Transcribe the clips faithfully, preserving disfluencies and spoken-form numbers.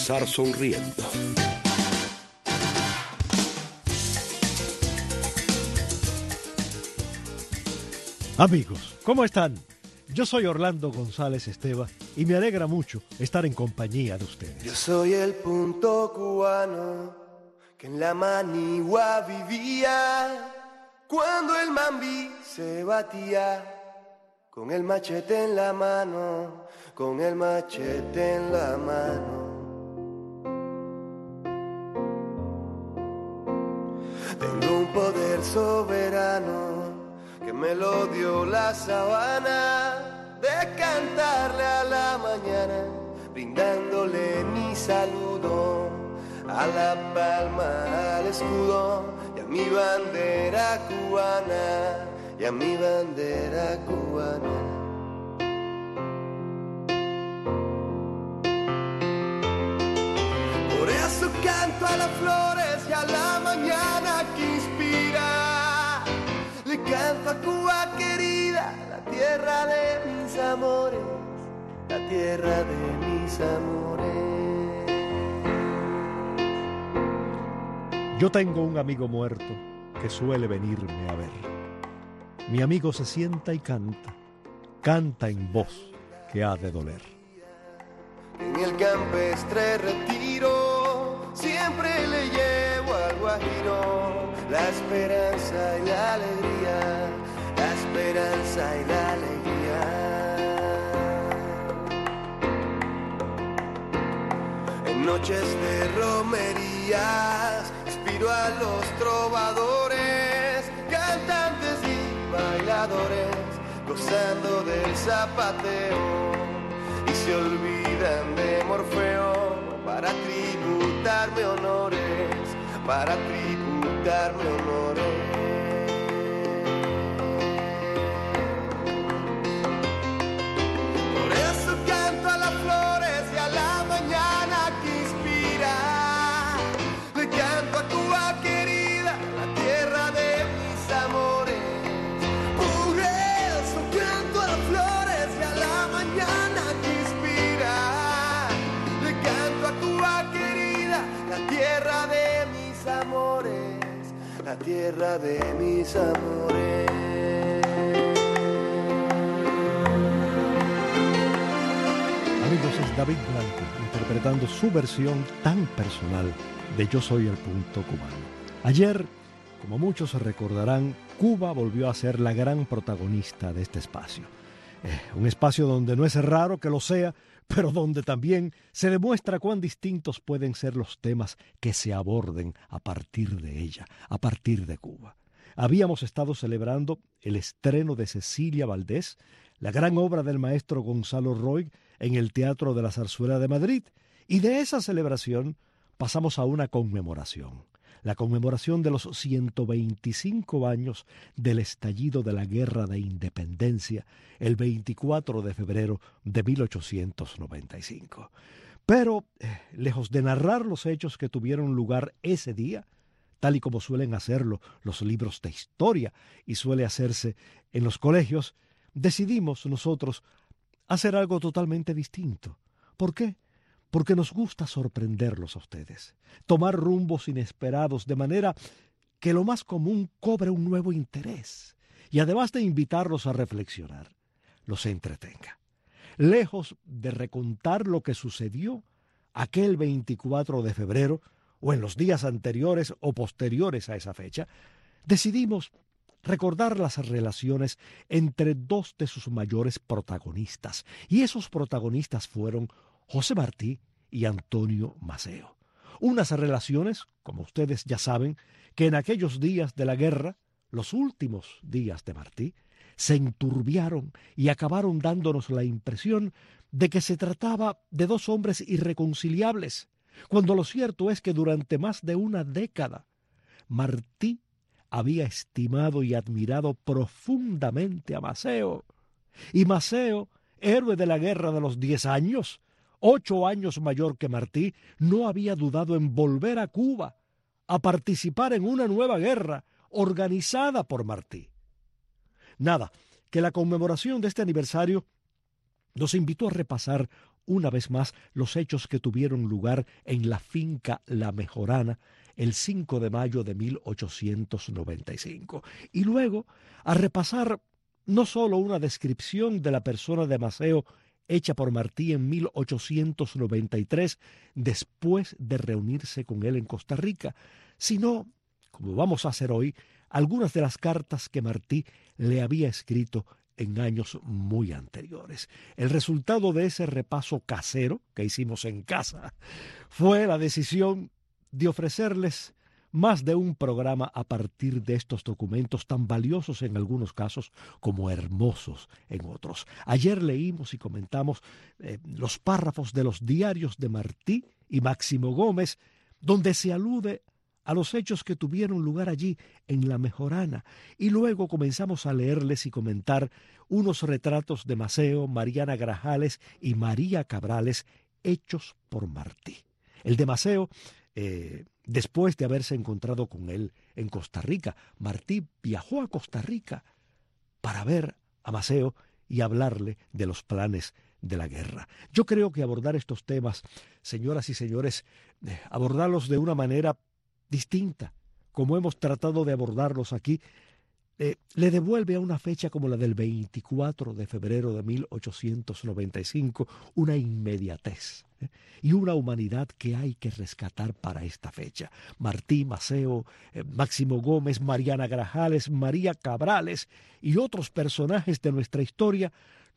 regresar sonriendo. Amigos, ¿cómo están? Yo soy Orlando González Esteva y me alegra mucho estar en compañía de ustedes. Yo soy el punto cubano que en la manigua vivía cuando el mambí se batía con el machete en la mano, con el machete en la mano. Tengo un poder soberano que me lo dio la sabana, de cantarle a la mañana, brindándole mi saludo, a la palma, al escudo, y a mi bandera cubana, y a mi bandera cubana. Por eso canto a las flores y a la mañana que inspira. Le canto a Cuba querida, la tierra de mis amores, la tierra de mis amores. Yo tengo un amigo muerto que suele venirme a ver. Mi amigo se sienta y canta, canta en voz que ha de doler. En el campestre retiro, siempre le llevo al guajiro la esperanza y la alegría, la esperanza y la alegría. En noches de romerías, inspiro a los trovadores, cantantes y bailadores, gozando del zapateo, y se olvidan de Morfeo para tributarme honores, para tributarme honores. Por eso canto a las flores y a la mañana que inspira. Le canto a Cuba querida, la tierra de mis amores. Por eso canto a las flores y a la mañana que inspira. Le canto a Cuba querida, la tierra de mis amores, la tierra de mis amores. Amigos, es David Blanco interpretando su versión tan personal de Yo soy el punto cubano. Ayer, como muchos recordarán, Cuba volvió a ser la gran protagonista de este espacio. Eh, un espacio donde no es raro que lo sea, pero donde también se demuestra cuán distintos pueden ser los temas que se aborden a partir de ella, a partir de Cuba. Habíamos estado celebrando el estreno de Cecilia Valdés, la gran obra del maestro Gonzalo Roig en el Teatro de la Zarzuela de Madrid, y de esa celebración pasamos a una conmemoración, la conmemoración de los ciento veinticinco años del estallido de la Guerra de Independencia, el veinticuatro de febrero de mil ochocientos noventa y cinco. Pero, eh, lejos de narrar los hechos que tuvieron lugar ese día, tal y como suelen hacerlo los libros de historia y suele hacerse en los colegios, decidimos nosotros hacer algo totalmente distinto. ¿Por qué? Porque nos gusta sorprenderlos a ustedes, tomar rumbos inesperados de manera que lo más común cobre un nuevo interés y además de invitarlos a reflexionar, los entretenga. Lejos de recontar lo que sucedió aquel veinticuatro de febrero o en los días anteriores o posteriores a esa fecha, decidimos recordar las relaciones entre dos de sus mayores protagonistas, y esos protagonistas fueron José Martí y Antonio Maceo. Unas relaciones, como ustedes ya saben, que en aquellos días de la guerra, los últimos días de Martí, se enturbiaron y acabaron dándonos la impresión de que se trataba de dos hombres irreconciliables, cuando lo cierto es que durante más de una década Martí había estimado y admirado profundamente a Maceo, y Maceo, héroe de la guerra de los diez años, ocho años mayor que Martí, no había dudado en volver a Cuba a participar en una nueva guerra organizada por Martí. Nada, que la conmemoración de este aniversario nos invitó a repasar una vez más los hechos que tuvieron lugar en la finca La Mejorana el cinco de mayo de mil ochocientos noventa y cinco. Y luego a repasar no solo una descripción de la persona de Maceo hecha por Martí en mil ochocientos noventa y tres, después de reunirse con él en Costa Rica, sino, como vamos a hacer hoy, algunas de las cartas que Martí le había escrito en años muy anteriores. El resultado de ese repaso casero que hicimos en casa fue la decisión de ofrecerles más de un programa a partir de estos documentos tan valiosos en algunos casos como hermosos en otros. Ayer leímos y comentamos eh, los párrafos de los diarios de Martí y Máximo Gómez, donde se alude a los hechos que tuvieron lugar allí en La Mejorana, y luego comenzamos a leerles y comentar unos retratos de Maceo, Mariana Grajales y María Cabrales hechos por Martí. El de Maceo, eh, después de haberse encontrado con él en Costa Rica, Martí viajó a Costa Rica para ver a Maceo y hablarle de los planes de la guerra. Yo creo que abordar estos temas, señoras y señores, eh, abordarlos de una manera distinta, como hemos tratado de abordarlos aquí, eh, le devuelve a una fecha como la del veinticuatro de febrero de mil ochocientos noventa y cinco una inmediatez eh, y una humanidad que hay que rescatar para esta fecha. Martí, Maceo, eh, Máximo Gómez, Mariana Grajales, María Cabrales y otros personajes de nuestra historia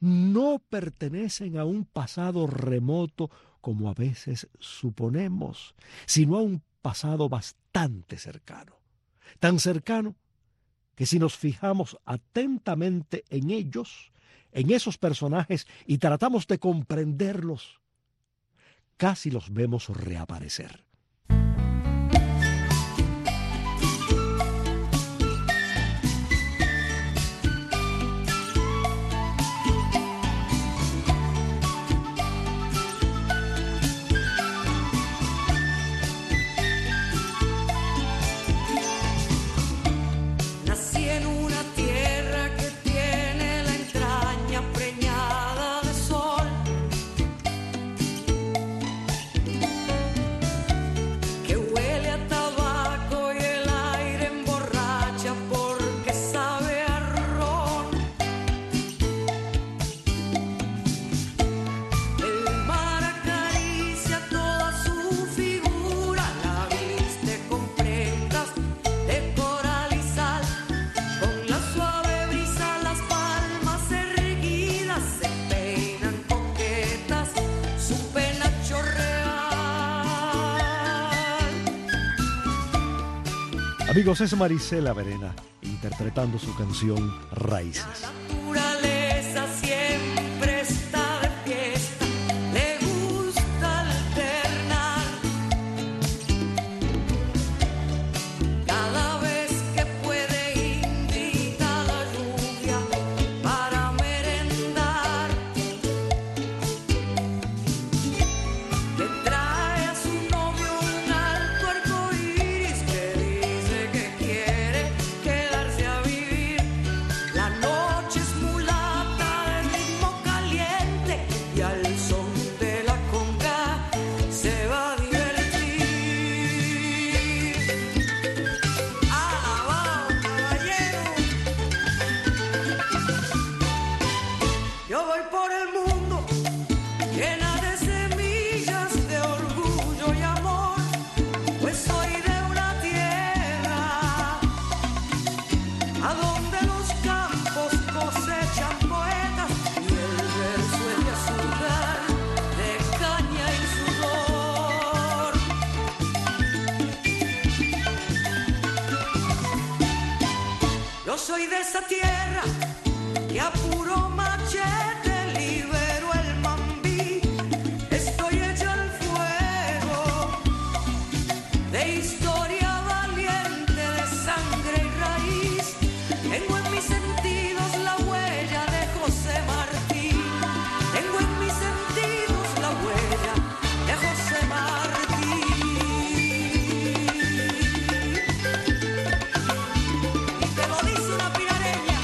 no pertenecen a un pasado remoto como a veces suponemos, sino a un pasado bastante cercano, tan cercano que si nos fijamos atentamente en ellos, en esos personajes, y tratamos de comprenderlos, casi los vemos reaparecer. Amigos, es Marisela Verena interpretando su canción Raíces. La naturaleza siempre está de fiesta, le gusta alternar. Cada vez que puede invita a la lluvia para merendar. Le trae a su novio un alto arcoíris que dice que quiere quedarse a vivir. La noche es mulata de ritmo caliente y al son de la conga se va a divertir. ¡Alabao, caballero! Yo voy por el mundo llena de semillas de orgullo y amor, pues soy de una tierra a donde los campos cosechan poetas y el verso es de azúcar, de caña y sudor. Yo soy de esa tierra que a puro machete libero el mambí. Estoy hecha al fuego de historia valiente, de sangre y raíz. Tengo en mis sentidos la huella de José Martí. Tengo en mis sentidos la huella de José Martí. Y te lo dice una pirareña.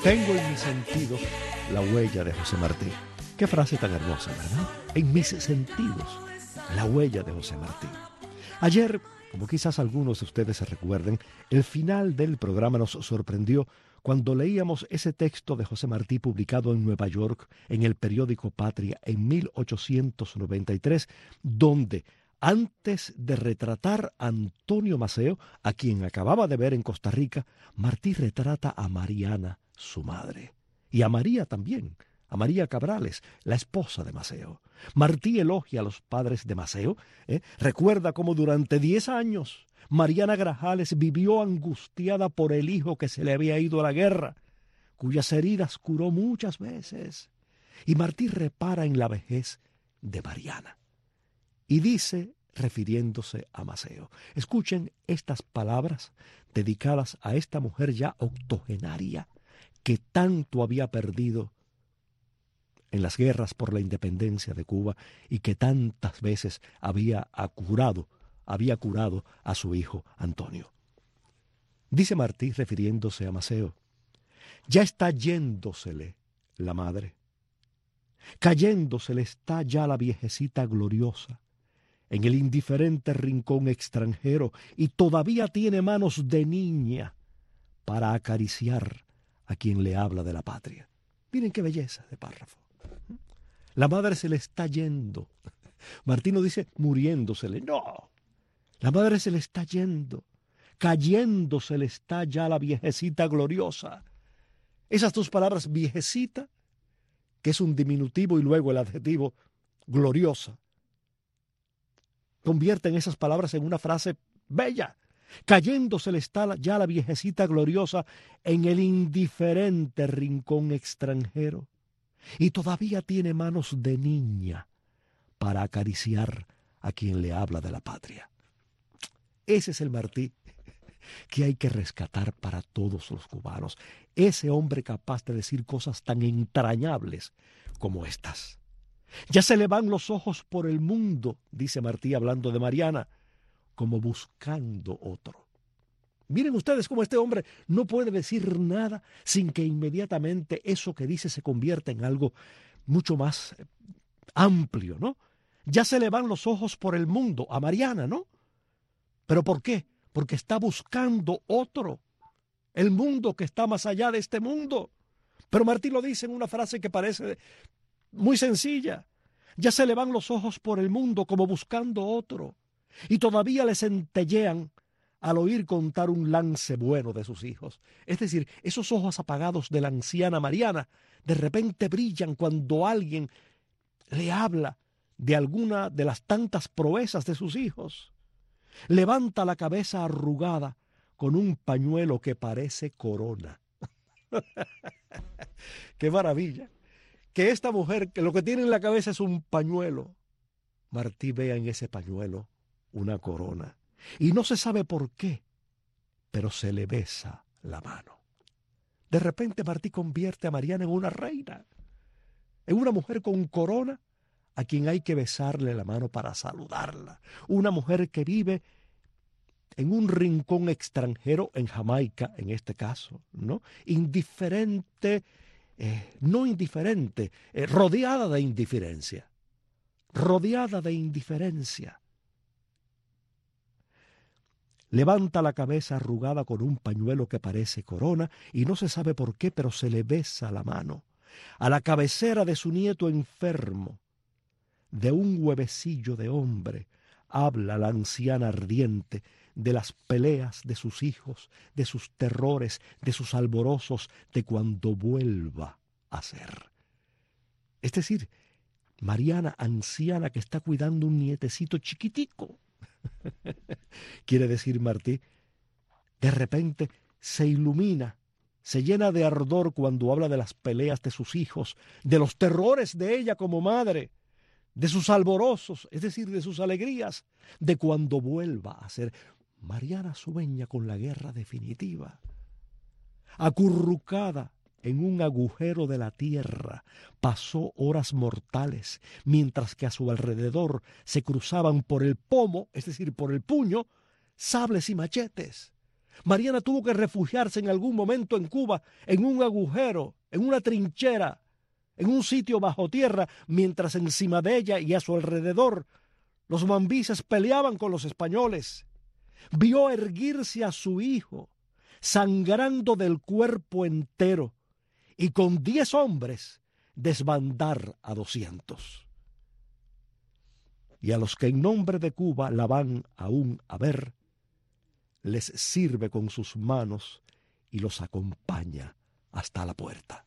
Tengo en mis sentidos la huella de José Martí. Qué frase tan hermosa, ¿verdad? En mis sentidos, la huella de José Martí. Ayer, como quizás algunos de ustedes se recuerden, el final del programa nos sorprendió cuando leíamos ese texto de José Martí publicado en Nueva York en el periódico Patria en mil ochocientos noventa y tres, donde antes de retratar a Antonio Maceo, a quien acababa de ver en Costa Rica, Martí retrata a Mariana, su madre, y a María también, a María Cabrales, la esposa de Maceo. Martí elogia a los padres de Maceo, ¿eh? Recuerda cómo durante diez años Mariana Grajales vivió angustiada por el hijo que se le había ido a la guerra, cuyas heridas curó muchas veces. Y Martí repara en la vejez de Mariana. Y dice, refiriéndose a Maceo, escuchen estas palabras dedicadas a esta mujer ya octogenaria que tanto había perdido en las guerras por la independencia de Cuba y que tantas veces había curado, había curado a su hijo Antonio. Dice Martí, refiriéndose a Maceo, ya está yéndosele la madre, cayéndosele está ya la viejecita gloriosa en el indiferente rincón extranjero y todavía tiene manos de niña para acariciar a quien le habla de la patria. Miren qué belleza de párrafo. La madre se le está yendo. Martino dice muriéndosele. No, la madre se le está yendo, cayéndosele está ya la viejecita gloriosa. Esas dos palabras, viejecita, que es un diminutivo, y luego el adjetivo gloriosa, convierten esas palabras en una frase bella. Cayéndosele está ya la viejecita gloriosa en el indiferente rincón extranjero y todavía tiene manos de niña para acariciar a quien le habla de la patria. Ese es el Martí que hay que rescatar para todos los cubanos. Ese hombre capaz de decir cosas tan entrañables como estas. Ya se le van los ojos por el mundo, dice Martí hablando de Mariana, como buscando otro. Miren ustedes cómo este hombre no puede decir nada sin que inmediatamente eso que dice se convierta en algo mucho más amplio, ¿no? Ya se le van los ojos por el mundo a Mariana, ¿no? ¿Pero por qué? Porque está buscando otro, el mundo que está más allá de este mundo. Pero Martí lo dice en una frase que parece muy sencilla. Ya se le van los ojos por el mundo como buscando otro. Y todavía le centellean al oír contar un lance bueno de sus hijos. Es decir, esos ojos apagados de la anciana Mariana de repente brillan cuando alguien le habla de alguna de las tantas proezas de sus hijos. Levanta la cabeza arrugada con un pañuelo que parece corona. ¡Qué maravilla! Que esta mujer, que lo que tiene en la cabeza es un pañuelo. Martí vea en ese pañuelo una corona. Y no se sabe por qué, pero se le besa la mano. De repente Martí convierte a Mariana en una reina, en una mujer con corona a quien hay que besarle la mano para saludarla. Una mujer que vive en un rincón extranjero, en Jamaica en este caso, ¿no? Indiferente, eh, no indiferente, eh, rodeada de indiferencia. Rodeada de indiferencia. Levanta la cabeza arrugada con un pañuelo que parece corona y no se sabe por qué, pero se le besa la mano a la cabecera de su nieto enfermo. De un huevecillo de hombre habla la anciana ardiente de las peleas de sus hijos, de sus terrores, de sus alborozos, de cuando vuelva a ser. Es decir, Mariana, anciana que está cuidando un nietecito chiquitico. Quiere decir Martí, de repente se ilumina, se llena de ardor cuando habla de las peleas de sus hijos, de los terrores de ella como madre, de sus alborozos, es decir, de sus alegrías, de cuando vuelva a ser. Mariana sueña con la guerra definitiva, acurrucada en un agujero de la tierra, pasó horas mortales, mientras que a su alrededor se cruzaban por el pomo, es decir, por el puño, sables y machetes. Mariana tuvo que refugiarse en algún momento en Cuba, en un agujero, en una trinchera, en un sitio bajo tierra, mientras encima de ella y a su alrededor los mambises peleaban con los españoles. Vio erguirse a su hijo, sangrando del cuerpo entero, y con diez hombres desbandar a doscientos. Y a los que en nombre de Cuba la van aún a ver, les sirve con sus manos y los acompaña hasta la puerta.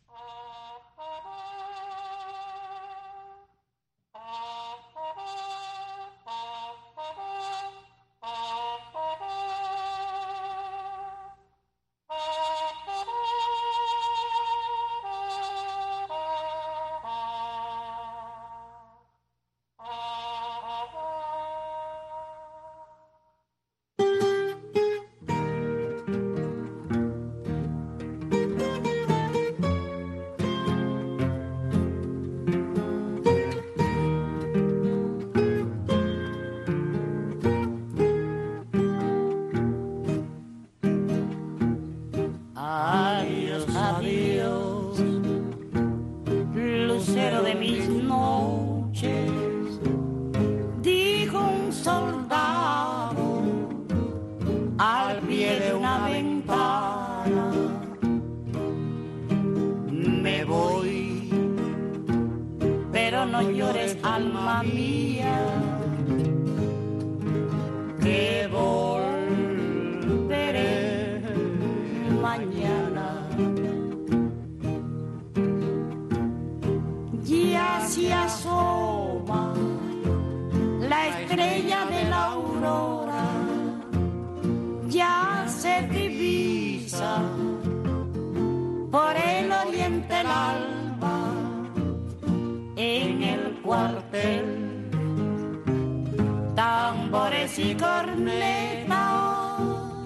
Y cornetas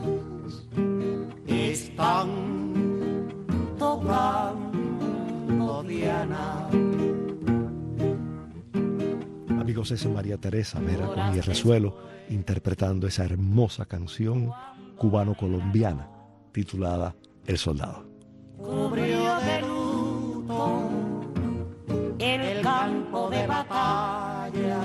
están tocando Diana. Amigos, es María Teresa Vera con Mi Resuelo interpretando esa hermosa canción cubano-colombiana titulada El Soldado. Cubrió de luto el campo de batalla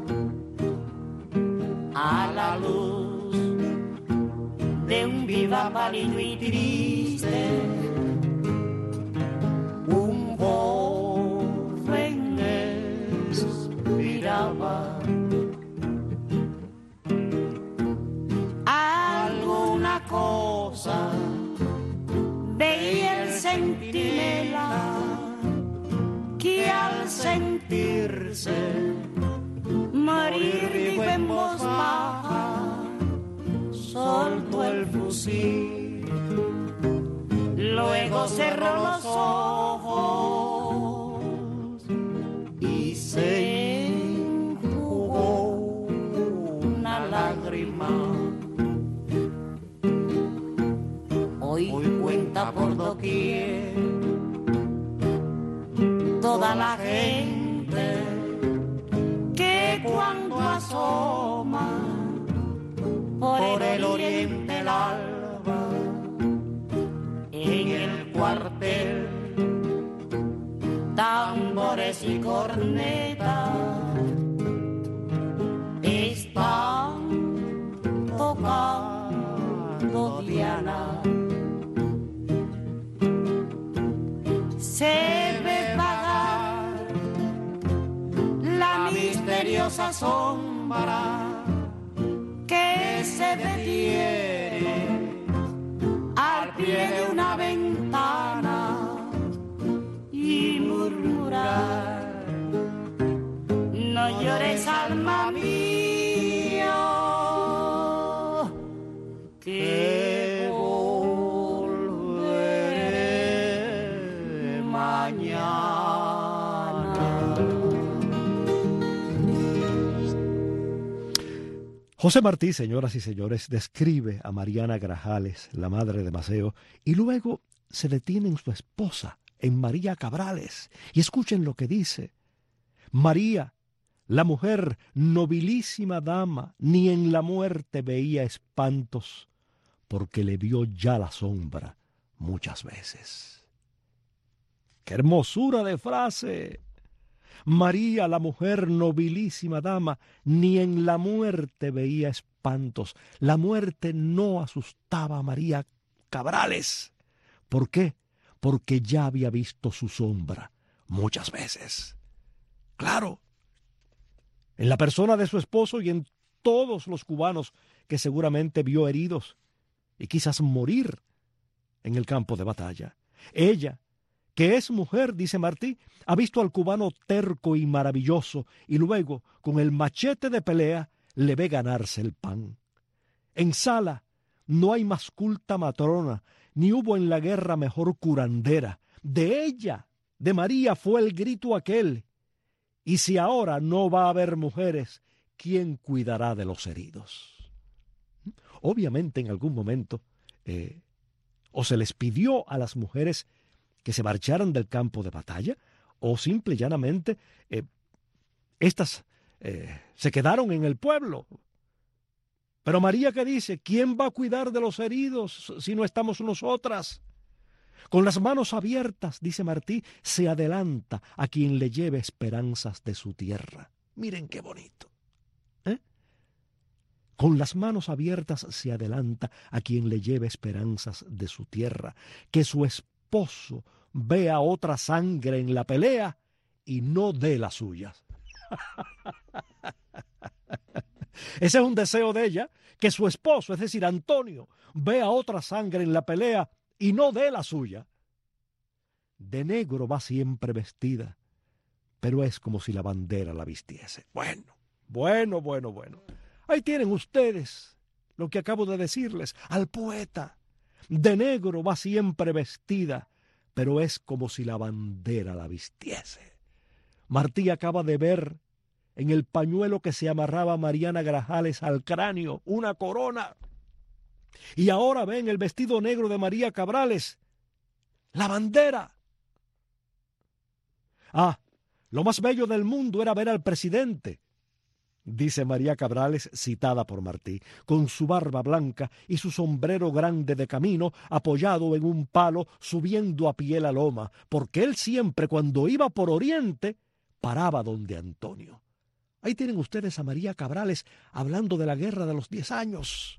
a la luz de un viva pálido y triste, un joven expiraba. Alguna cosa veía el centinela que al sentirse morir dijo en voz baja, soltó el fusil, luego cerró los ojos y se enjugó una lágrima. Hoy cuenta por doquier toda la gente que cuando asoma por el oriente el alba en el cuartel, tambores y cornetas están tocando Diana. Se ve vagar la misteriosa sombra que se detiene al pie de una ventana y murmurar: no llores, alma mía, que volveré mañana. José Martí, señoras y señores, describe a Mariana Grajales, la madre de Maceo, y luego se detiene en su esposa, en María Cabrales. Y escuchen lo que dice. María, la mujer, nobilísima dama, ni en la muerte veía espantos, porque le vio ya la sombra muchas veces. ¡Qué hermosura de frase! María, la mujer, nobilísima dama, ni en la muerte veía espantos. La muerte no asustaba a María Cabrales. ¿Por qué? Porque ya había visto su sombra muchas veces. Claro, en la persona de su esposo y en todos los cubanos que seguramente vio heridos y quizás morir en el campo de batalla. Ella, que es mujer, dice Martí, ha visto al cubano terco y maravilloso y luego, con el machete de pelea, le ve ganarse el pan. En Sala no hay más culta matrona, ni hubo en la guerra mejor curandera. De ella, de María, fue el grito aquel. Y si ahora no va a haber mujeres, ¿quién cuidará de los heridos? Obviamente en algún momento eh, o se les pidió a las mujeres que se marcharan del campo de batalla, o simple y llanamente eh, estas eh, se quedaron en el pueblo. Pero María, ¿qué dice? ¿Quién va a cuidar de los heridos si no estamos nosotras? Con las manos abiertas, dice Martí, se adelanta a quien le lleve esperanzas de su tierra. Miren qué bonito. ¿Eh? Con las manos abiertas se adelanta a quien le lleve esperanzas de su tierra. Que su esposo vea otra sangre en la pelea y no dé las suyas. Ese es un deseo de ella, que su esposo, es decir, Antonio, vea otra sangre en la pelea y no dé la suya. De negro va siempre vestida, pero es como si la bandera la vistiese. Bueno, bueno, bueno, bueno. Ahí tienen ustedes lo que acabo de decirles, al poeta. De negro va siempre vestida, pero es como si la bandera la vistiese. Martí acaba de ver en el pañuelo que se amarraba Mariana Grajales al cráneo una corona. Y ahora ve en el vestido negro de María Cabrales la bandera. Ah, lo más bello del mundo era ver al presidente, dice María Cabrales, citada por Martí, con su barba blanca y su sombrero grande de camino, apoyado en un palo, subiendo a pie la loma, porque él siempre, cuando iba por Oriente, paraba donde Antonio. Ahí tienen ustedes a María Cabrales hablando de la guerra de los diez años.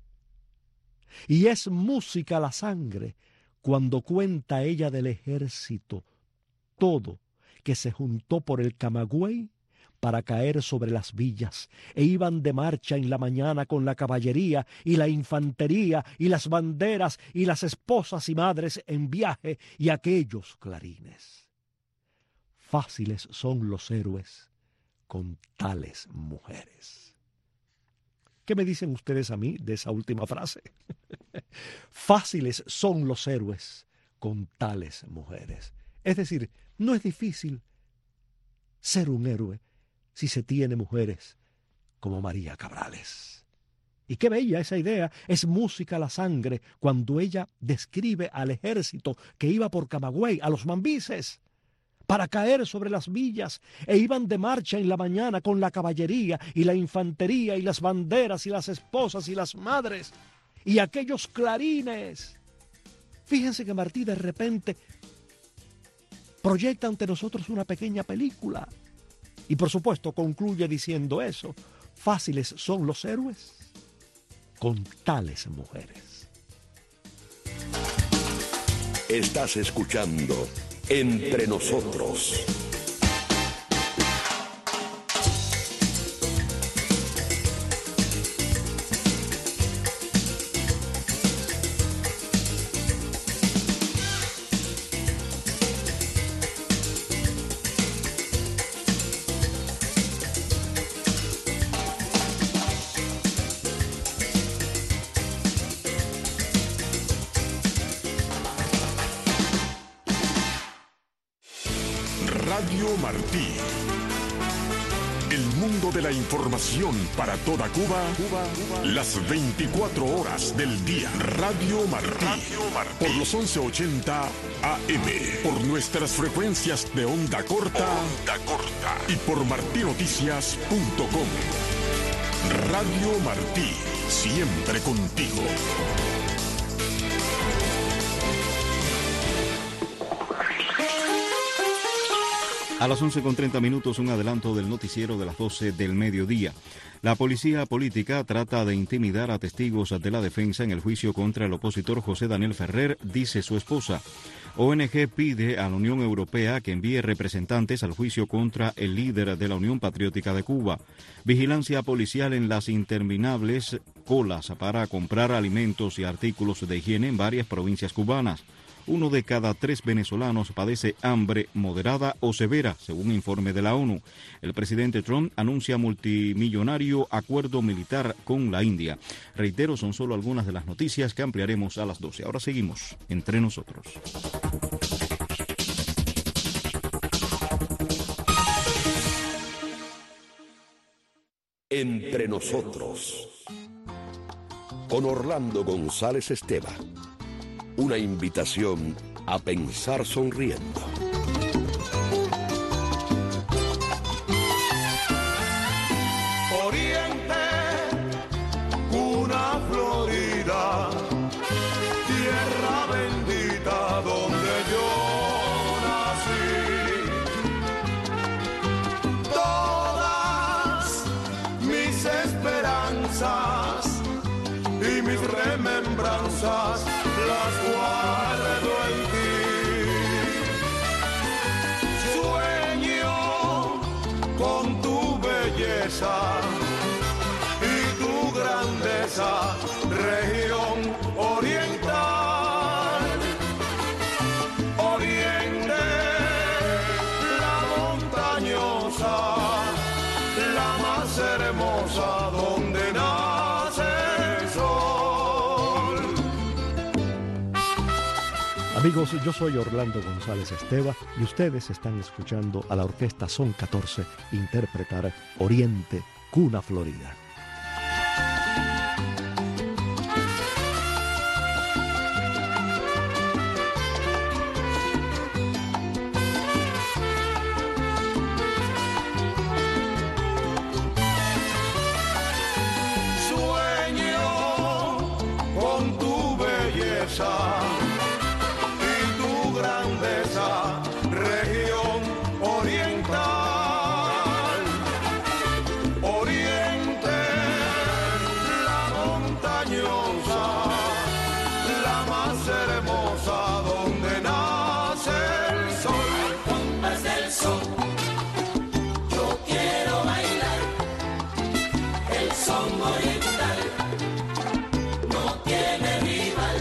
Y es música la sangre cuando cuenta ella del ejército, todo, que se juntó por el Camagüey para caer sobre las villas, e iban de marcha en la mañana con la caballería y la infantería y las banderas y las esposas y madres en viaje y aquellos clarines. Fáciles son los héroes con tales mujeres. ¿Qué me dicen ustedes a mí de esa última frase? Fáciles son los héroes con tales mujeres. Es decir, no es difícil ser un héroe si se tiene mujeres como María Cabrales. Y qué bella esa idea, es música a la sangre cuando ella describe al ejército que iba por Camagüey, a los mambises, para caer sobre las villas, e iban de marcha en la mañana con la caballería y la infantería y las banderas y las esposas y las madres y aquellos clarines. Fíjense que Martí de repente proyecta ante nosotros una pequeña película y por supuesto concluye diciendo eso: fáciles son los héroes con tales mujeres. Estás escuchando Entre Nosotros. Radio Martí. El mundo de la información para toda Cuba, Cuba, Cuba. Las veinticuatro horas del día. Radio Martí. Radio Martí. Por los once ochenta A M. Por nuestras frecuencias de onda corta. Onda corta. Y por martinoticias punto com. Radio Martí. Siempre contigo. A las once con treinta minutos, un adelanto del noticiero de las doce del mediodía. La policía política trata de intimidar a testigos de la defensa en el juicio contra el opositor José Daniel Ferrer, dice su esposa. O N G pide a la Unión Europea que envíe representantes al juicio contra el líder de la Unión Patriótica de Cuba. Vigilancia policial en las interminables colas para comprar alimentos y artículos de higiene en varias provincias cubanas. Uno de cada tres venezolanos padece hambre moderada o severa, según informe de la ONU. El presidente Trump anuncia multimillonario acuerdo militar con la India. Reitero, son solo algunas de las noticias que ampliaremos a las doce. Ahora seguimos entre nosotros. Entre nosotros, con Orlando González Esteva. Una invitación a pensar sonriendo. Oriente, cuna florida, tierra bendita donde yo nací. Todas mis esperanzas y mis remembranzas las guardo en ti. Sueño con tu belleza y tu grandeza, región oriental. Oriente, la montañosa, la más hermosa donde nace el sol. Amigos, yo soy Orlando González Esteva y ustedes están escuchando a la orquesta Son catorce interpretar Oriente, cuna florida. Sueño con tu belleza y tu grandeza, región oriental. Oriente, la montañosa, la más hermosa donde nace el sol. Al compás del son, yo quiero bailar el son oriental, no tiene rival.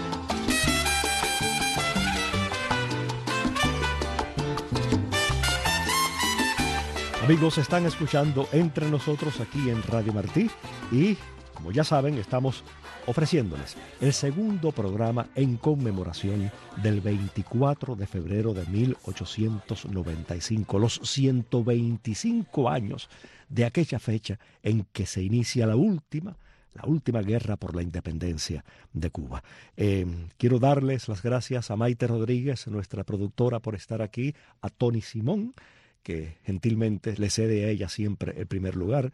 Amigos, están escuchando Entre Nosotros aquí en Radio Martí y, como ya saben, estamos ofreciéndoles el segundo programa en conmemoración del veinticuatro de febrero de mil ochocientos noventa y cinco, los ciento veinticinco años de aquella fecha en que se inicia la última, la última guerra por la independencia de Cuba. Eh, quiero darles las gracias a Maite Rodríguez, nuestra productora, por estar aquí, a Tony Simón, que gentilmente le cede a ella siempre el primer lugar.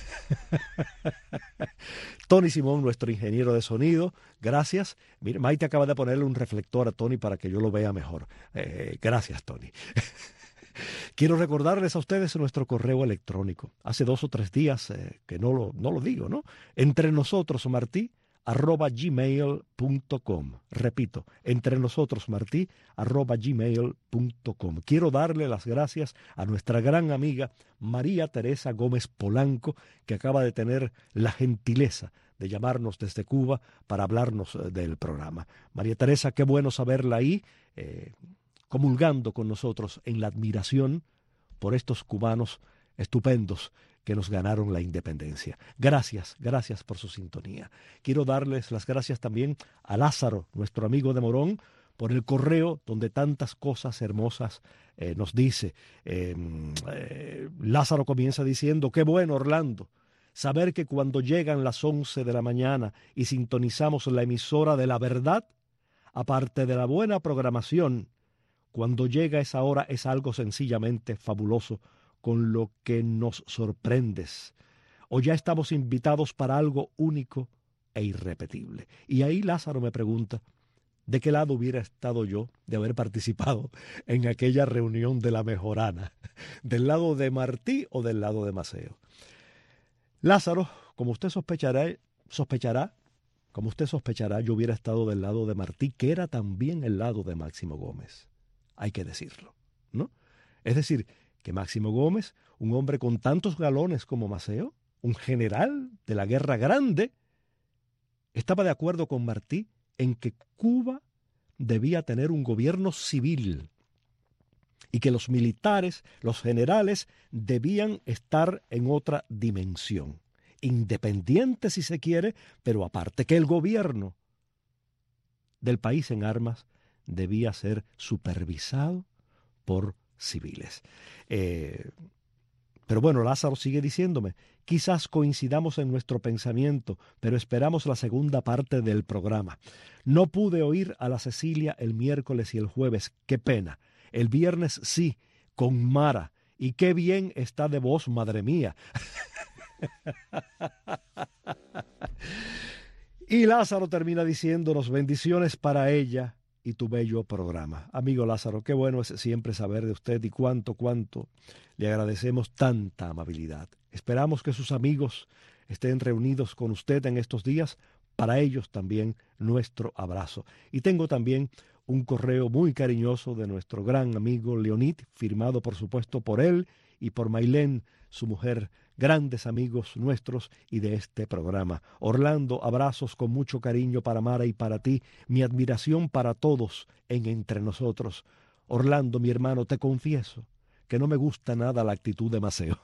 Tony Simón, nuestro ingeniero de sonido, gracias. Mire, Maite acaba de ponerle un reflector a Tony para que yo lo vea mejor. Eh, gracias, Tony. Quiero recordarles a ustedes nuestro correo electrónico. Hace dos o tres días eh, que no lo, no lo digo, ¿no? Entre nosotros, Martí, arroba gmail punto com. Repito, entre nosotros Martí, arroba gmail punto com. Quiero darle las gracias a nuestra gran amiga María Teresa Gómez Polanco, que acaba de tener la gentileza de llamarnos desde Cuba para hablarnos del programa. María Teresa, qué bueno saberla ahí, eh, comulgando con nosotros en la admiración por estos cubanos estupendos que nos ganaron la independencia. Gracias, gracias por su sintonía. Quiero darles las gracias también a Lázaro, nuestro amigo de Morón, por el correo donde tantas cosas hermosas eh, nos dice. Eh, eh, Lázaro comienza diciendo, qué bueno, Orlando, saber que cuando llegan las once de la mañana y sintonizamos la emisora de la verdad, aparte de la buena programación, cuando llega esa hora es algo sencillamente fabuloso, con lo que nos sorprendes, o ya estamos invitados para algo único e irrepetible. Y ahí Lázaro me pregunta, ¿De qué lado hubiera estado yo de haber participado en aquella reunión de la Mejorana? ¿Del lado de Martí o del lado de Maceo? Lázaro, como usted sospechará, sospechará, como usted sospechará, yo hubiera estado del lado de Martí, que era también el lado de Máximo Gómez. Hay que decirlo, ¿no? Es decir, que Máximo Gómez, un hombre con tantos galones como Maceo, un general de la Guerra Grande, estaba de acuerdo con Martí en que Cuba debía tener un gobierno civil y que los militares, los generales, debían estar en otra dimensión, independiente si se quiere, pero aparte, que el gobierno del país en armas debía ser supervisado por civiles. Eh, pero bueno, Lázaro sigue diciéndome, quizás coincidamos en nuestro pensamiento, pero esperamos la segunda parte del programa. No pude oír a la Cecilia el miércoles y el jueves, qué pena. El viernes sí, con Mara, y qué bien está de voz, madre mía. Y Lázaro termina diciéndonos, bendiciones para ella y tu bello programa. Amigo Lázaro, qué bueno es siempre saber de usted y cuánto, cuánto le agradecemos tanta amabilidad. Esperamos que sus amigos estén reunidos con usted en estos días. Para ellos también nuestro abrazo. Y tengo también un correo muy cariñoso de nuestro gran amigo Leonid, firmado por supuesto por él y por Mailén, su mujer, grandes amigos nuestros y de este programa. Orlando, abrazos con mucho cariño para Mara y para ti, mi admiración para todos en Entre Nosotros. Orlando, mi hermano, te confieso que no me gusta nada la actitud de Maceo.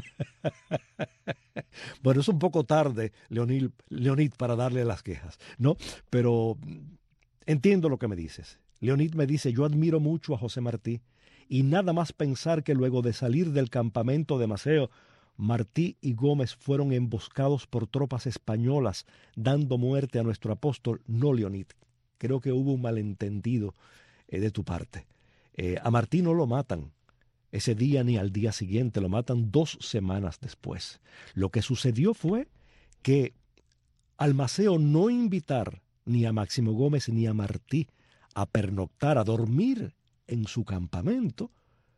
Bueno, es un poco tarde, Leonid, Leonid, para darle las quejas, ¿no? Pero entiendo lo que me dices. Leonid me dice, yo admiro mucho a José Martí y nada más pensar que luego de salir del campamento de Maceo, Martí y Gómez fueron emboscados por tropas españolas, dando muerte a nuestro apóstol. No, Leonid, creo que hubo un malentendido eh, de tu parte. Eh, a Martí no lo matan ese día ni al día siguiente, lo matan dos semanas después. Lo que sucedió fue que al Maceo no invitar ni a Máximo Gómez ni a Martí a pernoctar, a dormir en su campamento,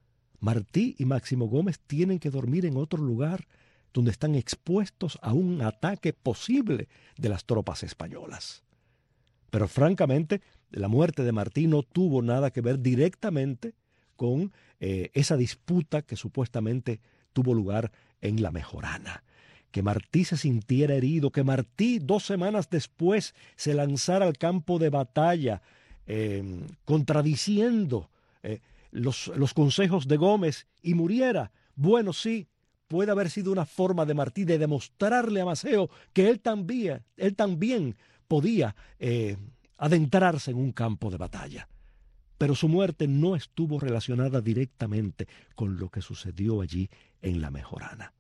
Martí y Máximo Gómez tienen que dormir en otro lugar donde están expuestos a un ataque posible de las tropas españolas. Pero francamente, la muerte de Martí no tuvo nada que ver directamente con eh, esa disputa que supuestamente tuvo lugar en la Mejorana. Que Martí se sintiera herido, que Martí dos semanas después se lanzara al campo de batalla eh, contradiciendo eh, los, los consejos de Gómez y muriera. Bueno, sí, puede haber sido una forma de Martí de demostrarle a Maceo que él también, él también podía eh, adentrarse en un campo de batalla. Pero su muerte no estuvo relacionada directamente con lo que sucedió allí en la Mejorana.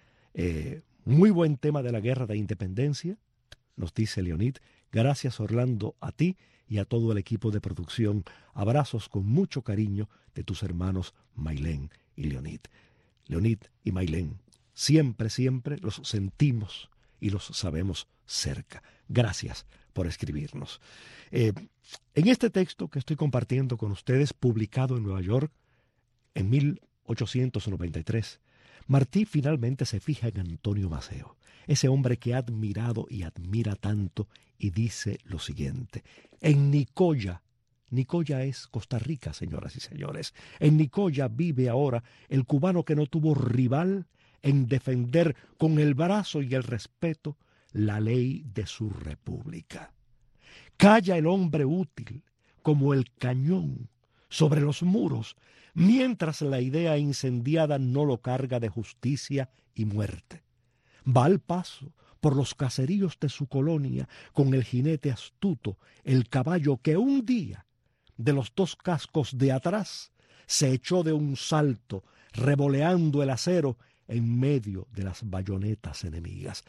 Eh, muy buen tema de la guerra de independencia, nos dice Leonid. Gracias, Orlando, a ti y a todo el equipo de producción. Abrazos con mucho cariño de tus hermanos Mailén y Leonid. Leonid y Mailén, siempre, siempre los sentimos y los sabemos cerca. Gracias por escribirnos. Eh, en este texto que estoy compartiendo con ustedes, publicado en Nueva York en mil ochocientos noventa y tres, Martí finalmente se fija en Antonio Maceo, ese hombre que ha admirado y admira tanto, y dice lo siguiente: en Nicoya, Nicoya es Costa Rica, señoras y señores, en Nicoya vive ahora el cubano que no tuvo rival en defender con el brazo y el respeto la ley de su república. Calla el hombre útil como el cañón sobre los muros, mientras la idea incendiada no lo carga de justicia y muerte. Va al paso por los caseríos de su colonia con el jinete astuto, el caballo que un día, de los dos cascos de atrás, se echó de un salto, revoleando el acero en medio de las bayonetas enemigas.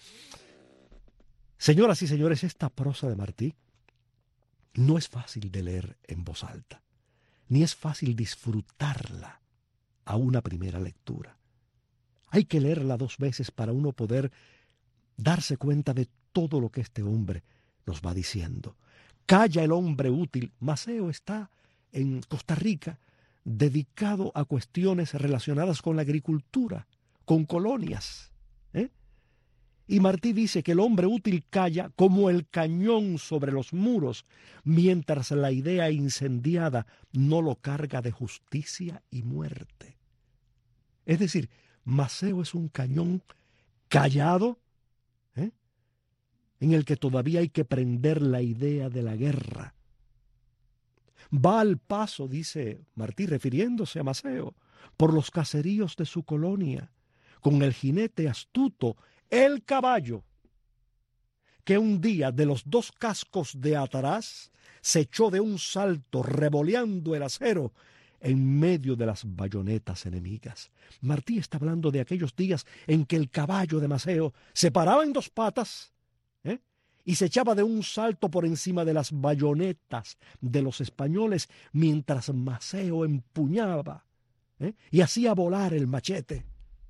Señoras y señores, esta prosa de Martí no es fácil de leer en voz alta, ni es fácil disfrutarla a una primera lectura. Hay que leerla dos veces para uno poder darse cuenta de todo lo que este hombre nos va diciendo. Calla el hombre útil. Maceo está en Costa Rica dedicado a cuestiones relacionadas con la agricultura, con colonias. ¿eh? Y Martí dice que el hombre útil calla como el cañón sobre los muros, mientras la idea incendiada no lo carga de justicia y muerte. Es decir, Maceo es un cañón callado, ¿eh? en el que todavía hay que prender la idea de la guerra. Va al paso, dice Martí, refiriéndose a Maceo, por los caseríos de su colonia, con el jinete astuto, el caballo, que un día de los dos cascos de atrás se echó de un salto revoleando el acero en medio de las bayonetas enemigas. Martí está hablando de aquellos días en que el caballo de Maceo se paraba en dos patas ¿eh? y se echaba de un salto por encima de las bayonetas de los españoles mientras Maceo empuñaba ¿eh? y hacía volar el machete.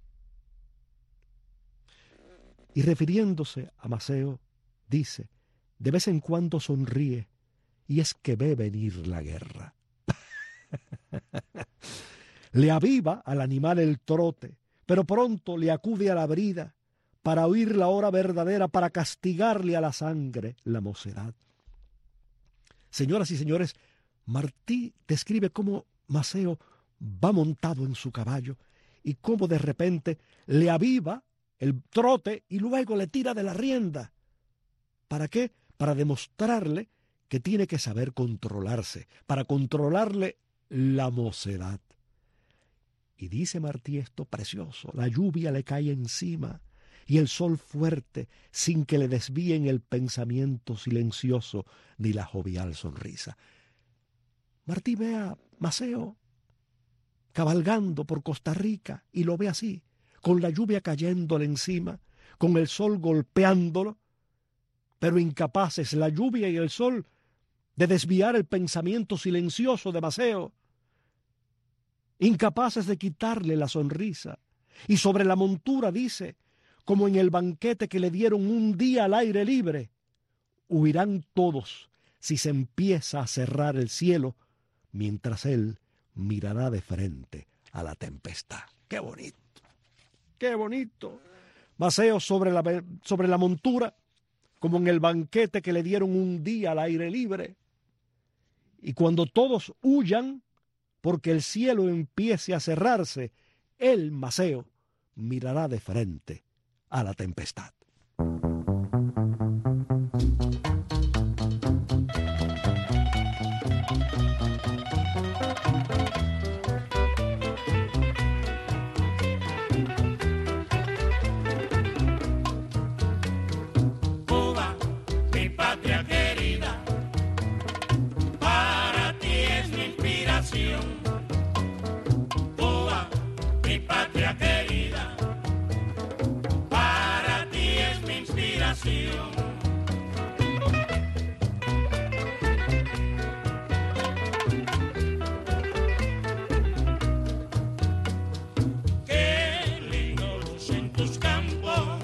Y refiriéndose a Maceo, dice, de vez en cuando sonríe, y es que ve venir la guerra. Le aviva al animal el trote, pero pronto le acude a la brida para oír la hora verdadera, para castigarle a la sangre la mocedad. Señoras y señores, Martí describe cómo Maceo va montado en su caballo y cómo de repente le aviva el trote y luego le tira de la rienda. ¿Para qué? Para demostrarle que tiene que saber controlarse, para controlarle la mocedad. Y dice Martí esto precioso, la lluvia le cae encima y el sol fuerte sin que le desvíen el pensamiento silencioso ni la jovial sonrisa. Martí ve a Maceo cabalgando por Costa Rica y lo ve así, con la lluvia cayéndole encima, con el sol golpeándolo, pero incapaces la lluvia y el sol de desviar el pensamiento silencioso de Maceo, incapaces de quitarle la sonrisa. Y sobre la montura dice, como en el banquete que le dieron un día al aire libre, huirán todos si se empieza a cerrar el cielo, mientras él mirará de frente a la tempestad. ¡Qué bonito! ¡Qué bonito! Maceo sobre la, sobre la montura, como en el banquete que le dieron un día al aire libre. Y cuando todos huyan, porque el cielo empiece a cerrarse, él, Maceo, mirará de frente a la tempestad. Cuba, mi patria querida, para ti es mi inspiración. Qué lindos en tus campos,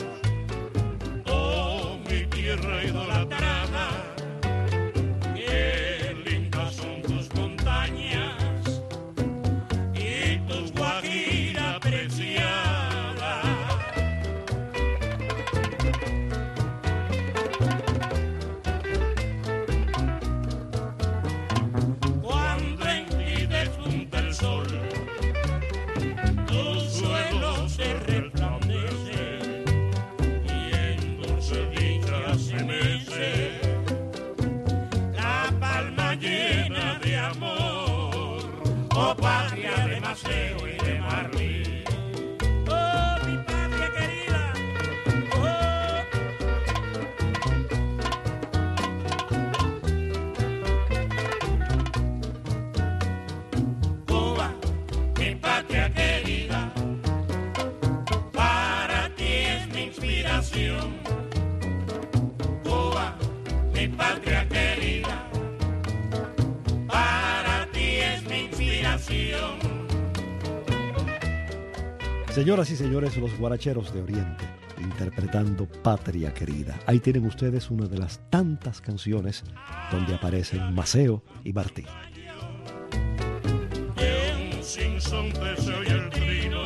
oh mi tierra idolatrada. Qué lindas son tus montañas y tus guajiras preciadas. Cuando en ti despunta el sol, tu suelo se resplandece y en dulce dicha se mece la palma llena de amor, oh patria de Maceo y de Marlí. Oh, mi patria querida, oh. Cuba, mi patria querida, para ti es mi inspiración. Cuba, mi patria querida, para ti es mi inspiración. Señoras y señores, los guaracheros de Oriente interpretando Patria Querida. Ahí tienen ustedes una de las tantas canciones donde aparecen Maceo y Martí. Y un sinsonte se oye el trino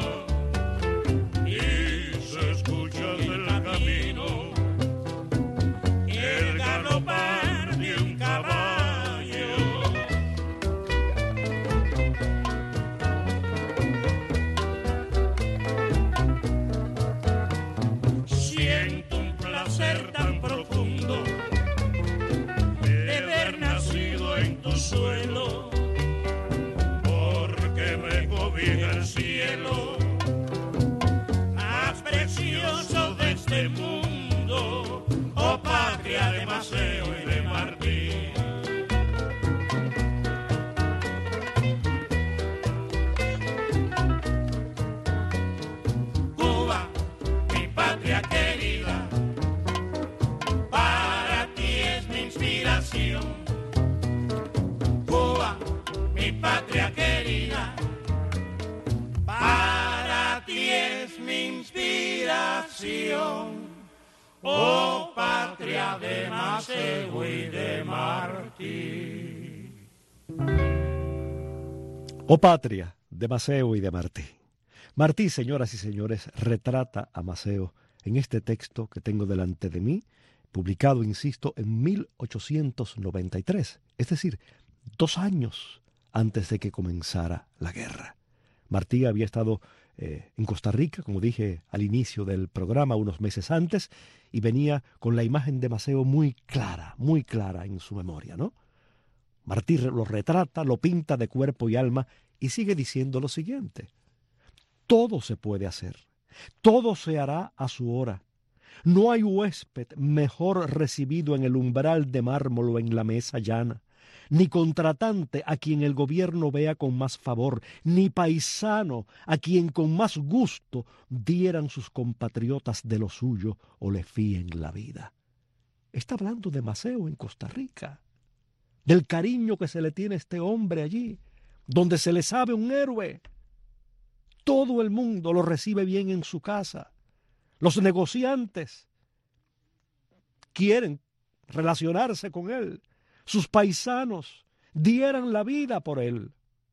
y se escucha del camino el galopar de un caballo. Siento un placer tan profundo de haber nacido en tu suelo, porque me cobija el cielo más precioso de este mundo, oh patria de Maceo y de Martí. Cuba, mi patria querida, para ti es mi inspiración. Cuba, mi patria querida, para ti es mi inspiración. Oh patria de Maceo y de Martí. Oh Patria, de Maceo y de Martí. Martí, señoras y señores, retrata a Maceo en este texto que tengo delante de mí, publicado, insisto, en mil ochocientos noventa y tres, es decir, dos años antes de que comenzara la guerra. Martí había estado eh, en Costa Rica, como dije al inicio del programa, unos meses antes, y venía con la imagen de Maceo muy clara, muy clara en su memoria, ¿no? Martí lo retrata, lo pinta de cuerpo y alma y sigue diciendo lo siguiente: todo se puede hacer, todo se hará a su hora. No hay huésped mejor recibido en el umbral de mármol o en la mesa llana, ni contratante a quien el gobierno vea con más favor, ni paisano a quien con más gusto dieran sus compatriotas de lo suyo o le fíen la vida. Está hablando de Maceo en Costa Rica, del cariño que se le tiene a este hombre allí, donde se le sabe un héroe. Todo el mundo lo recibe bien en su casa. Los negociantes quieren relacionarse con él. Sus paisanos dieran la vida por él.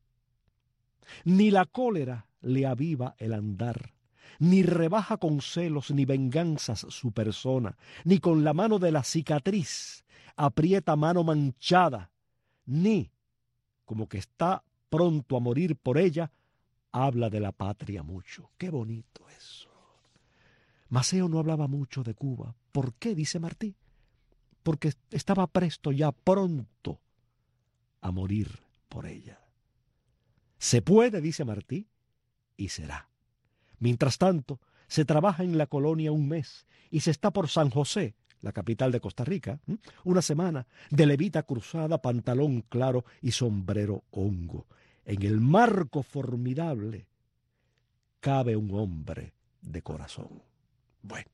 Ni la cólera le aviva el andar, ni rebaja con celos ni venganzas su persona, ni con la mano de la cicatriz aprieta mano manchada, ni, como que está pronto a morir por ella, habla de la patria mucho. Qué bonito eso. Maceo no hablaba mucho de Cuba. ¿Por qué? Dice Martí. Porque estaba presto ya pronto a morir por ella. Se puede, dice Martí, y será. Mientras tanto, se trabaja en la colonia un mes y se está por San José, la capital de Costa Rica, una semana de levita cruzada, pantalón claro y sombrero hongo. En el marco formidable cabe un hombre de corazón. Bueno.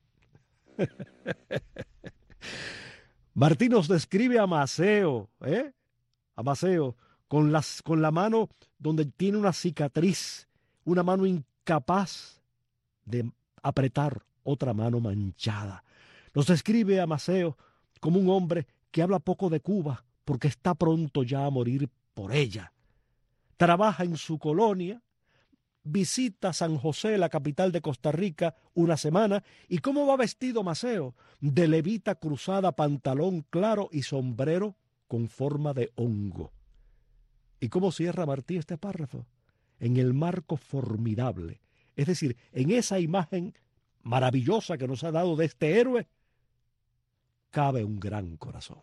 Martí nos describe a Maceo, ¿eh? A Maceo, con, las, con la mano donde tiene una cicatriz, una mano incapaz de apretar otra mano manchada. Nos describe a Maceo como un hombre que habla poco de Cuba porque está pronto ya a morir por ella. Trabaja en su colonia, visita San José, la capital de Costa Rica, una semana. ¿Y cómo va vestido Maceo? De levita cruzada, pantalón claro y sombrero con forma de hongo. ¿Y cómo cierra Martí este párrafo? En el marco formidable, es decir, en esa imagen maravillosa que nos ha dado de este héroe, cabe un gran corazón.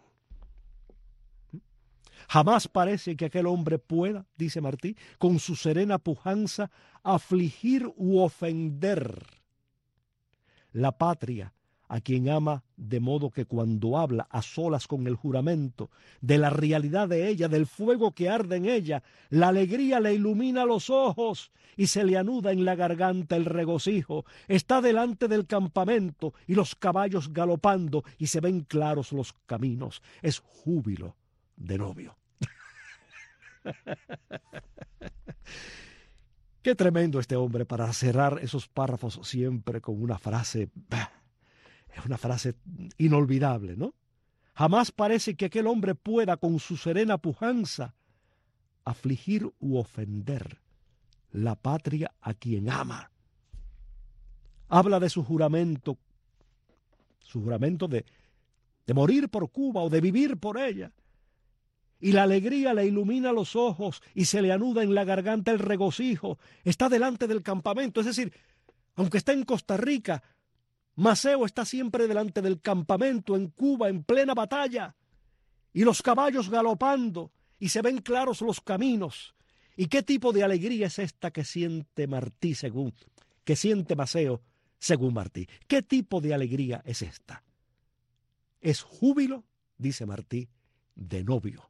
Jamás parece que aquel hombre pueda, dice Martí, con su serena pujanza, afligir u ofender la patria a quien ama, de modo que cuando habla a solas con el juramento de la realidad de ella, del fuego que arde en ella, la alegría le ilumina los ojos y se le anuda en la garganta el regocijo. Está delante del campamento y los caballos galopando y se ven claros los caminos. Es júbilo de novio. Qué tremendo este hombre para cerrar esos párrafos siempre con una frase, es una frase inolvidable, ¿no? Jamás parece que aquel hombre pueda con su serena pujanza afligir u ofender la patria a quien ama. Habla de su juramento, su juramento de, de morir por Cuba o de vivir por ella. Y la alegría le ilumina los ojos y se le anuda en la garganta el regocijo. Está delante del campamento, es decir, aunque está en Costa Rica, Maceo está siempre delante del campamento en Cuba en plena batalla. Y los caballos galopando y se ven claros los caminos. ¿Y qué tipo de alegría es esta que siente Martí según, que siente Maceo según Martí? ¿Qué tipo de alegría es esta? Es júbilo, dice Martí, de novio.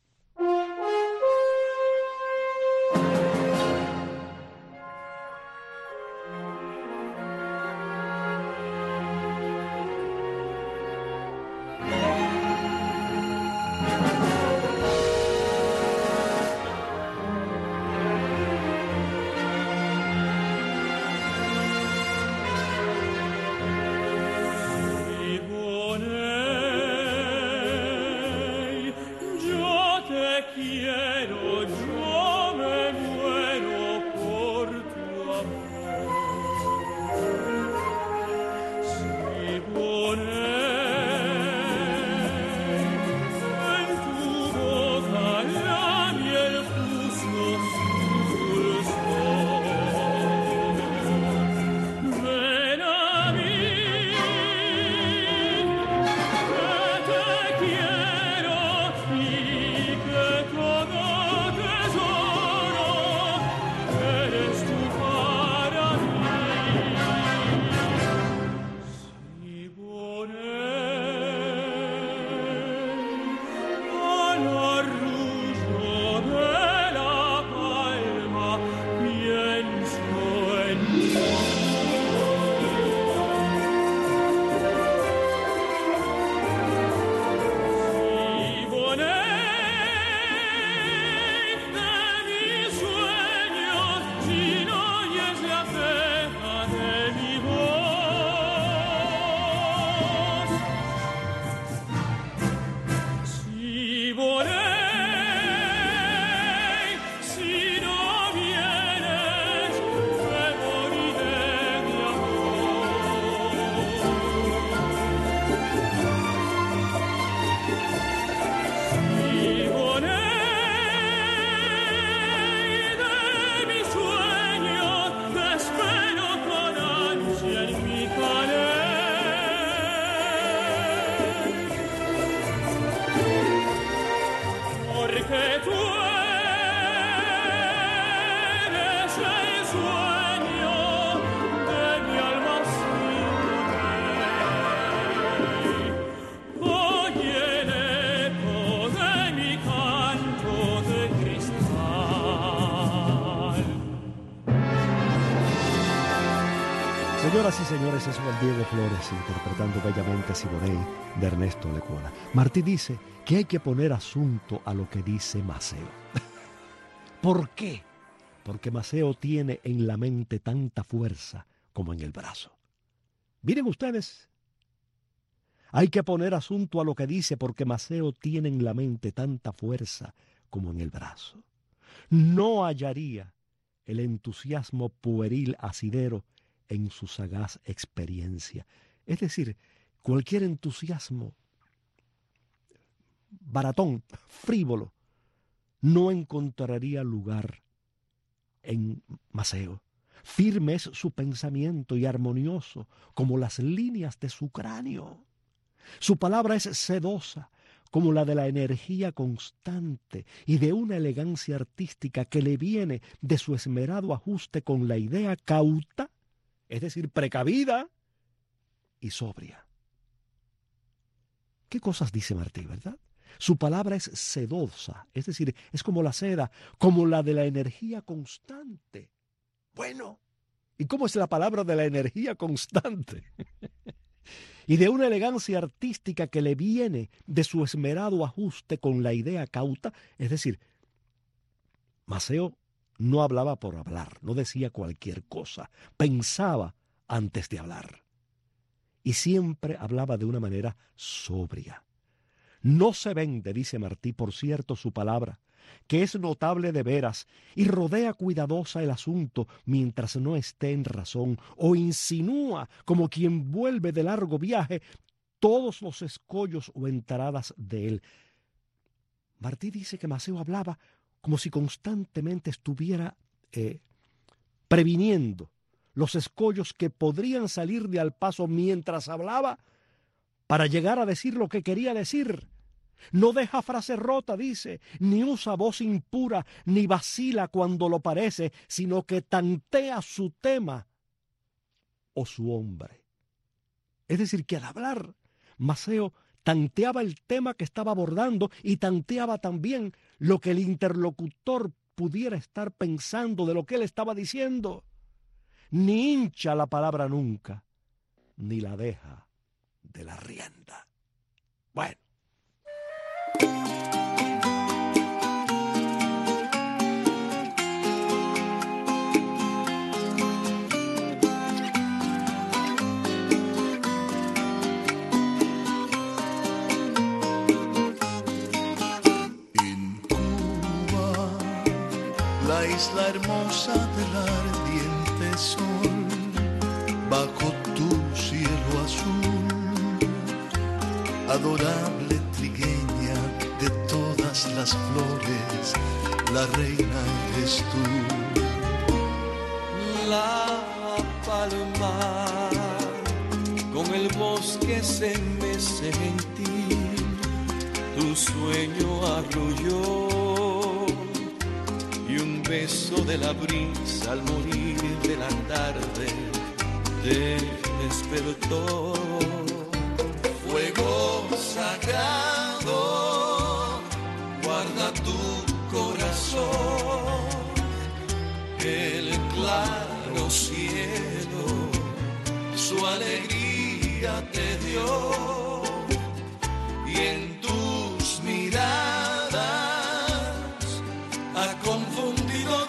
Señoras y señores, es Juan Diego Flores interpretando bellamente Siboney de Ernesto Lecuona. Martí dice que hay que poner asunto a lo que dice Maceo. ¿Por qué? Porque Maceo tiene en la mente tanta fuerza como en el brazo. Miren ustedes, hay que poner asunto a lo que dice porque Maceo tiene en la mente tanta fuerza como en el brazo. No hallaría el entusiasmo pueril asidero en su sagaz experiencia. Es decir, cualquier entusiasmo baratón, frívolo, no encontraría lugar en Maceo. Firme es su pensamiento y armonioso como las líneas de su cráneo. Su palabra es sedosa como la de la energía constante y de una elegancia artística que le viene de su esmerado ajuste con la idea cauta, es decir, precavida y sobria. ¿Qué cosas dice Martí, verdad? Su palabra es sedosa, es decir, es como la seda, como la de la energía constante. Bueno, ¿y cómo es la palabra de la energía constante? Y de una elegancia artística que le viene de su esmerado ajuste con la idea cauta, es decir, Maceo No hablaba por hablar, no decía cualquier cosa, pensaba antes de hablar. Y siempre hablaba de una manera sobria. No se vende, dice Martí, por cierto, su palabra, que es notable de veras, y rodea cuidadosa el asunto mientras no esté en razón, o insinúa, como quien vuelve de largo viaje, todos los escollos o entradas de él. Martí dice que Maceo hablaba como si constantemente estuviera eh, previniendo los escollos que podrían salir de al paso mientras hablaba para llegar a decir lo que quería decir. No deja frase rota, dice, ni usa voz impura, ni vacila cuando lo parece, sino que tantea su tema o su hombre. Es decir, que al hablar, Maceo tanteaba el tema que estaba abordando y tanteaba también lo que el interlocutor pudiera estar pensando de lo que él estaba diciendo. Ni hincha la palabra nunca, ni la deja de la rienda. Bueno. La isla hermosa del ardiente sol, bajo tu cielo azul, adorable trigueña de todas las flores, la reina eres tú. La palma con el bosque se mece en ti, tu sueño arrulló. Y un beso de la brisa al morir de la tarde te despertó. Fuego sagrado, guarda tu corazón, el claro cielo su alegría te dio, y en tus miradas ha confundido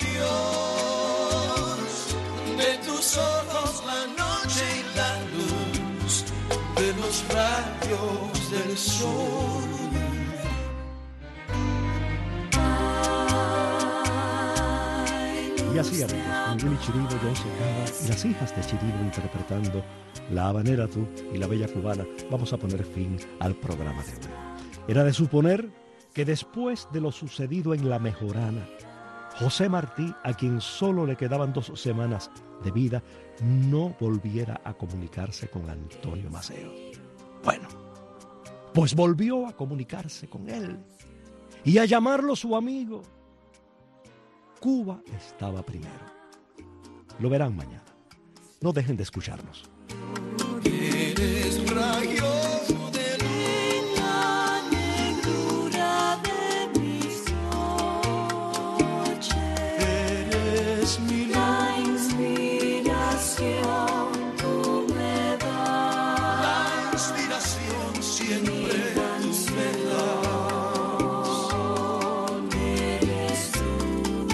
Dios de tus ojos la noche y la luz de los rayos del sol. Y así, amigos, con Willy Chiribo, John Secada y las hijas de Chiribo interpretando La Habanera Tú y La Bella Cubana, vamos a poner fin al programa de hoy. Era de suponer que después de lo sucedido en La Mejorana, José Martí, a quien solo le quedaban dos semanas de vida, no volviera a comunicarse con Antonio Maceo. Bueno, pues volvió a comunicarse con él y a llamarlo su amigo. Cuba estaba primero. Lo verán mañana. No dejen de escucharnos. Eres rayos de luz, la negrura de mis noches. Eres mi luz, la inspiración tú me das. La inspiración siempre tú me das. Eres tú.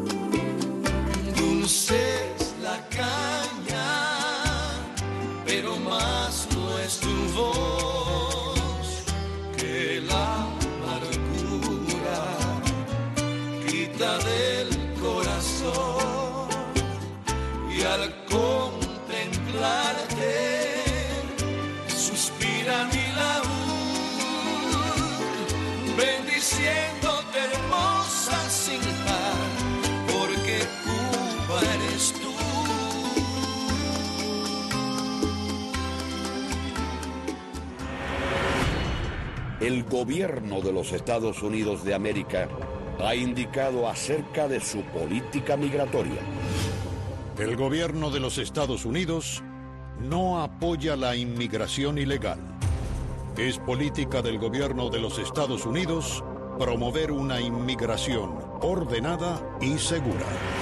Dulce es la caña, pero más no es tu voz que la amargura quita del corazón, y al contemplarte suspira mi laúd, bendiciéndote hermosa sin par, porque Cuba eres tú. El gobierno de los Estados Unidos de América ha indicado acerca de su política migratoria. El gobierno de los Estados Unidos no apoya la inmigración ilegal. Es política del gobierno de los Estados Unidos promover una inmigración ordenada y segura.